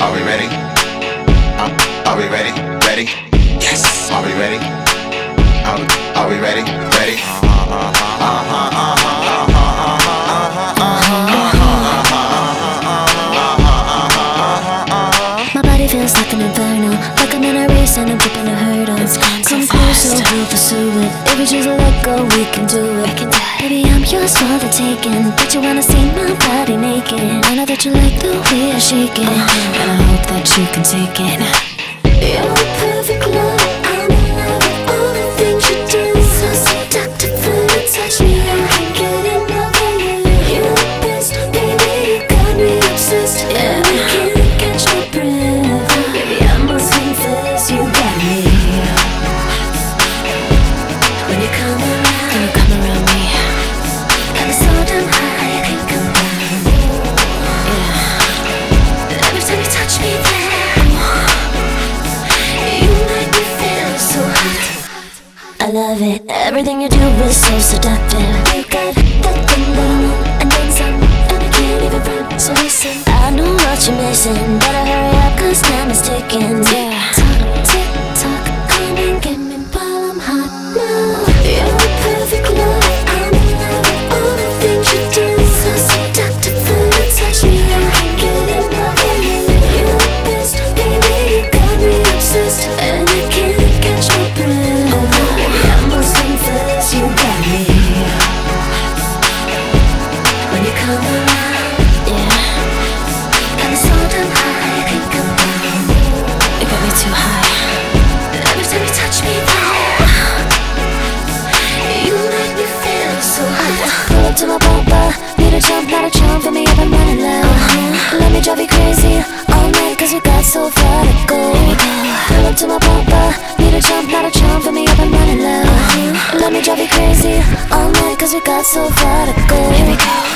Are we ready? Are we ready? Ready? Yes. Are we ready? Are we ready? Ready? My body feels like an inferno, like I'm in a race and I'm flipping a hurdle. Come closer, we'll pursue it. If we choose to let go, we can do it. Baby, I'm yours for the taking. But you wanna see my body naked. I know that you like the way I shake it, and I hope that you can take it. You're a perfect love. I'm in love with all the things you do. So seductive when you touch me, I can't get enough of you. You're the best, baby, you got me obsessed, and I can't catch my breath. Baby, I must confess, you got me. When you come around me, got me so damn high, I can't come down. Yeah. Every time you touch me there, you make me feel so hot. I love it, everything you do is so seductive. You got that thing that I want, and then some, and I can't even run. So listen, I know what you're missing. Better hurry up, cause time is ticking. Yeah. Tick tock, come and get me while I'm hot now. You're a perfect love. I'm in love with all the things you do. So seductive when you touch me, I can't get enough of you. You're the best, baby, you got me obsessed, and I can't catch my breath. Oh baby, I must confess, you got me. When you come around, yeah, got me so damn high, I can't come down. You got me too high. Every time you touch me there, you make me feel so hot. Pull up to my bumper, need a jump, not a chump, fill me up, I'm running low. Let me drive you crazy all night, cause we got so far to go. Pull up to my bumper, need a jump, not a chump, fill me up, I'm running low. Let me drive you crazy all night, cause we got so far to go. Here we go.